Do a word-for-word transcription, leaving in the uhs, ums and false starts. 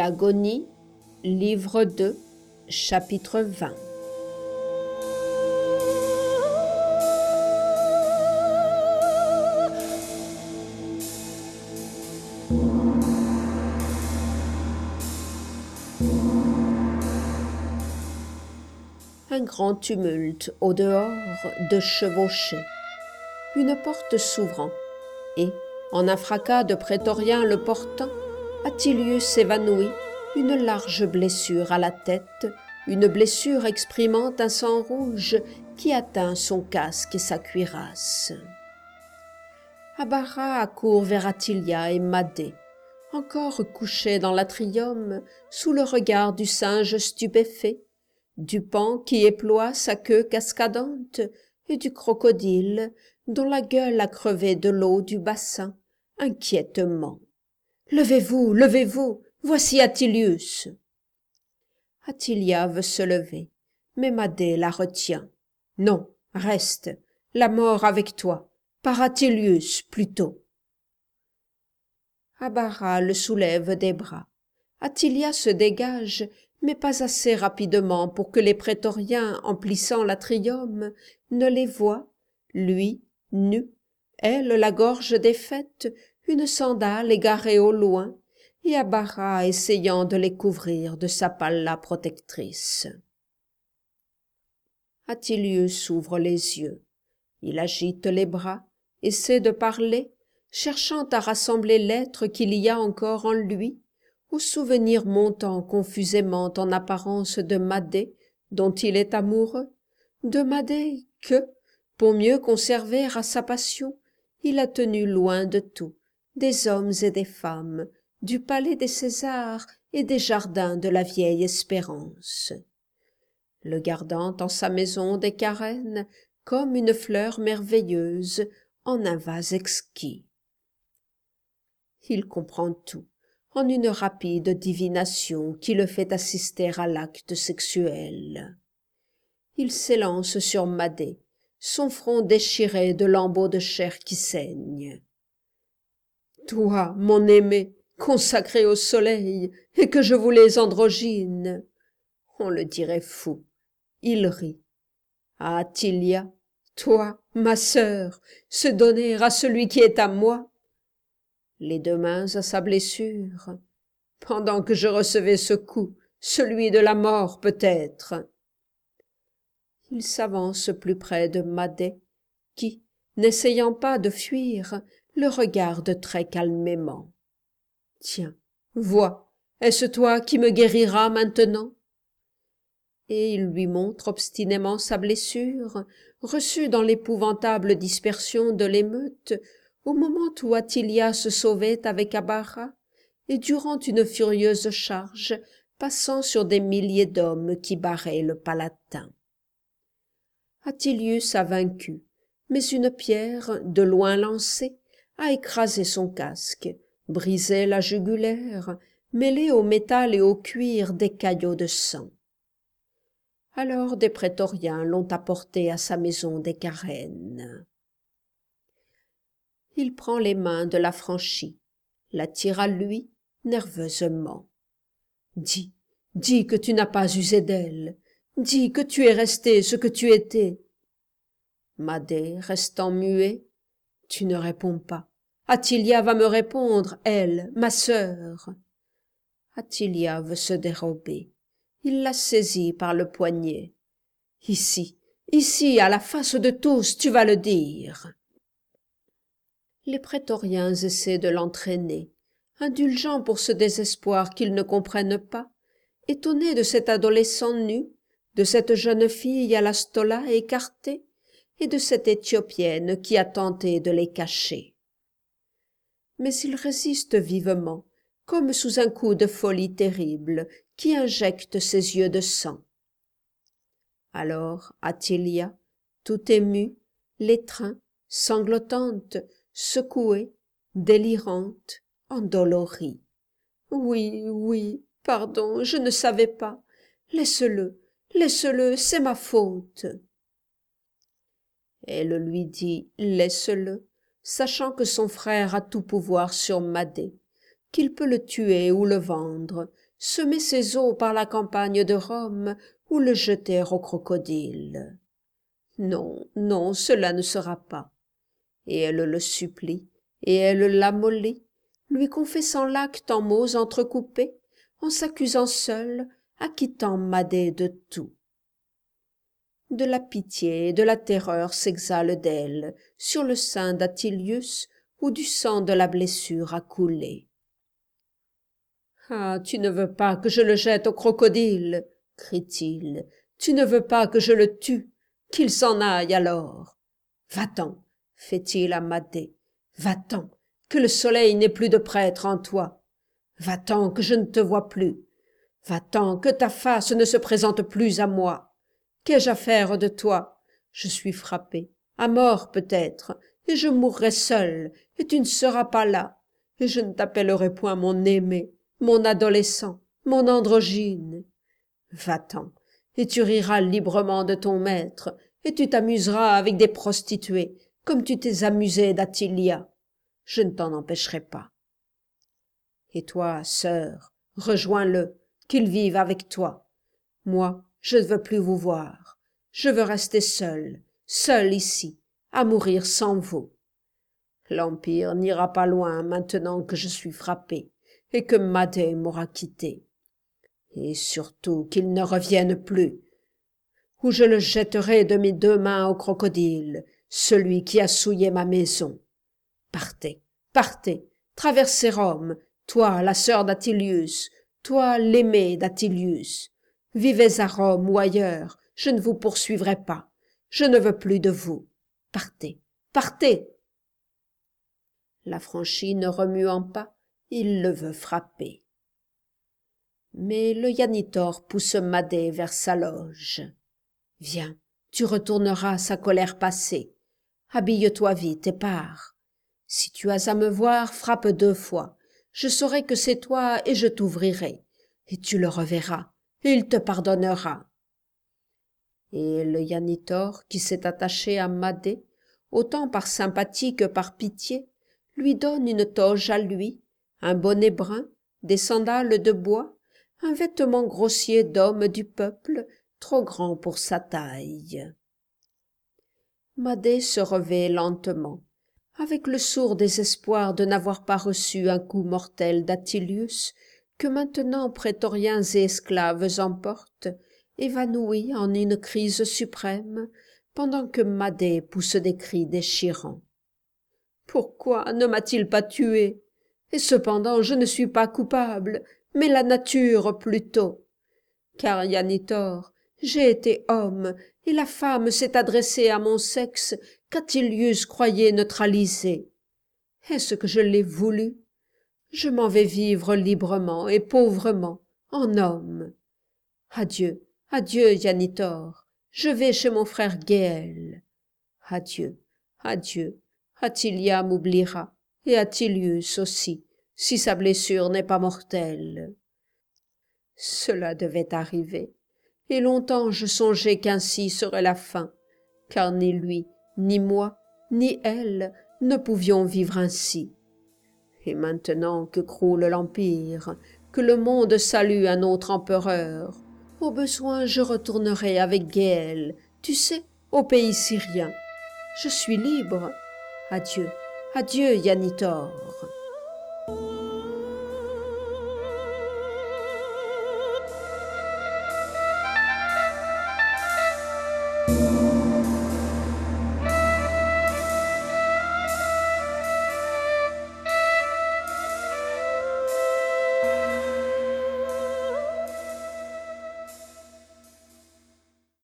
L'agonie, livre deux, chapitre vingt. Un grand tumulte au dehors de chevauchée. Une porte s'ouvrant, et, en un fracas de prétoriens le portant, Attilius évanouit, une large blessure à la tête, une blessure exprimant un sang rouge qui atteint son casque et sa cuirasse. Abara accourt vers Attilia et Madé, encore couchés dans l'atrium, sous le regard du singe stupéfait, du paon qui éploie sa queue cascadante et du crocodile dont la gueule a crevé de l'eau du bassin, inquiètement. « Levez-vous, levez-vous, voici Attilius !» Attilia veut se lever, mais Madé la retient. « Non, reste, la mort avec toi, par Attilius plutôt !» Abara le soulève des bras. Attilia se dégage, mais pas assez rapidement pour que les prétoriens emplissant l'atrium ne les voient, lui, nu, elle la gorge défaite, une sandale égarée au loin, et Abara essayant de les couvrir de sa palla protectrice. Attilius ouvre les yeux. Il agite les bras, essaie de parler, cherchant à rassembler l'être qu'il y a encore en lui, au souvenir montant confusément en apparence de Madé, dont il est amoureux, de Madé que, pour mieux conserver à sa passion, il a tenu loin de tout, des hommes et des femmes, du palais des Césars et des jardins de la vieille Espérance. Le gardant en sa maison des Carènes, comme une fleur merveilleuse en un vase exquis. Il comprend tout, en une rapide divination qui le fait assister à l'acte sexuel. Il s'élance sur Madé, son front déchiré de lambeaux de chair qui saignent. « Toi, mon aimé, consacré au soleil, et que je voulais androgyne !» On le dirait fou. Il rit. « Ah, Attilia, toi, ma sœur, se donner à celui qui est à moi !» Les deux mains à sa blessure. « Pendant que je recevais ce coup, celui de la mort peut-être !» Il s'avance plus près de Madé, qui, n'essayant pas de fuir, le regarde très calmement. « Tiens, vois, est-ce toi qui me guériras maintenant ?» Et il lui montre obstinément sa blessure, reçue dans l'épouvantable dispersion de l'émeute, au moment où Attilia se sauvait avec Abara, et durant une furieuse charge, passant sur des milliers d'hommes qui barraient le Palatin. Attilius a vaincu, mais une pierre, de loin lancée, a écrasé son casque, brisé la jugulaire, mêlé au métal et au cuir des caillots de sang. Alors des prétoriens l'ont apporté à sa maison des Carènes. Il prend les mains de l'affranchie, la tire à lui nerveusement. « Dis, dis que tu n'as pas usé d'elle, dis que tu es resté ce que tu étais. » Madé, restant muet, « Tu ne réponds pas. Attilia va me répondre, elle, ma sœur. » Attilia veut se dérober. Il la saisit par le poignet. « Ici, ici, à la face de tous, tu vas le dire. » Les prétoriens essaient de l'entraîner, indulgents pour ce désespoir qu'ils ne comprennent pas, étonnés de cet adolescent nu, de cette jeune fille à la stola écartée, et de cette Éthiopienne qui a tenté de les cacher. Mais ils résistent vivement, comme sous un coup de folie terrible qui injecte ses yeux de sang. Alors Attilia, tout émue, l'étreint, sanglotante, secouée, délirante, endolorie. « Oui, oui, pardon, je ne savais pas. Laisse-le, laisse-le, c'est ma faute. » Elle lui dit « laisse-le », sachant que son frère a tout pouvoir sur Madé, qu'il peut le tuer ou le vendre, semer ses eaux par la campagne de Rome ou le jeter aux crocodiles. Non, non, cela ne sera pas. Et elle le supplie, et elle l'amollit, lui confessant l'acte en mots entrecoupés, en s'accusant seule, acquittant Madé de tout. De la pitié et de la terreur s'exhalent d'elle, sur le sein d'Attilius, où du sang de la blessure a coulé. « Ah, tu ne veux pas que je le jette au crocodile, crie-t-il, tu ne veux pas que je le tue, qu'il s'en aille alors. Va-t'en, fait-il à Madé, va-t'en, que le soleil n'ait plus de prêtre en toi. Va-t'en, que je ne te vois plus. Va-t'en, que ta face ne se présente plus à moi. Qu'ai-je à faire de toi? Je suis frappé, à mort peut-être, et je mourrai seul, et tu ne seras pas là, et je ne t'appellerai point mon aimé, mon adolescent, mon androgyne. Va-t'en, et tu riras librement de ton maître, et tu t'amuseras avec des prostituées, comme tu t'es amusé d'Attilia. Je ne t'en empêcherai pas. Et toi, sœur, rejoins-le, qu'il vive avec toi. Moi, je ne veux plus vous voir. Je veux rester seul, seul ici, à mourir sans vous. L'Empire n'ira pas loin maintenant que je suis frappé et que Madé m'aura quitté. Et surtout qu'il ne revienne plus, ou je le jetterai de mes deux mains au crocodile, celui qui a souillé ma maison. Partez, partez, traversez Rome, toi, la sœur d'Attilius, toi, l'aimée d'Attilius. Vivez à Rome ou ailleurs, je ne vous poursuivrai pas. Je ne veux plus de vous. Partez, partez. L'affranchi ne remuant pas, il le veut frapper. Mais le Yanitor pousse Madé vers sa loge. Viens, tu retourneras sa colère passée. Habille-toi vite et pars. Si tu as à me voir, frappe deux fois. Je saurai que c'est toi et je t'ouvrirai. Et tu le reverras, et il te pardonnera. Et le Yanitor, qui s'est attaché à Madé, autant par sympathie que par pitié, lui donne une toge à lui, un bonnet brun, des sandales de bois, un vêtement grossier d'homme du peuple, trop grand pour sa taille. Madé se revêt lentement, avec le sourd désespoir de n'avoir pas reçu un coup mortel d'Attilius, que maintenant prétoriens et esclaves emportent, évanoui en une crise suprême, pendant que Madé pousse des cris déchirants. Pourquoi ne m'a-t-il pas tué? Et cependant je ne suis pas coupable, mais la nature plutôt. Car Yanitor, j'ai été homme, et la femme s'est adressée à mon sexe qu'Attilius croyait neutraliser. Est-ce que je l'ai voulu? Je m'en vais vivre librement et pauvrement, en homme. Adieu, adieu, Yanitor, je vais chez mon frère Géel. Adieu, adieu, Attilia m'oubliera, et Attilius aussi, si sa blessure n'est pas mortelle. Cela devait arriver, et longtemps je songeais qu'ainsi serait la fin, car ni lui, ni moi, ni elle ne pouvions vivre ainsi. Et maintenant que croule l'Empire, que le monde salue un autre empereur, au besoin je retournerai avec Géel, tu sais, au pays syrien. Je suis libre. Adieu, adieu, Yanitor.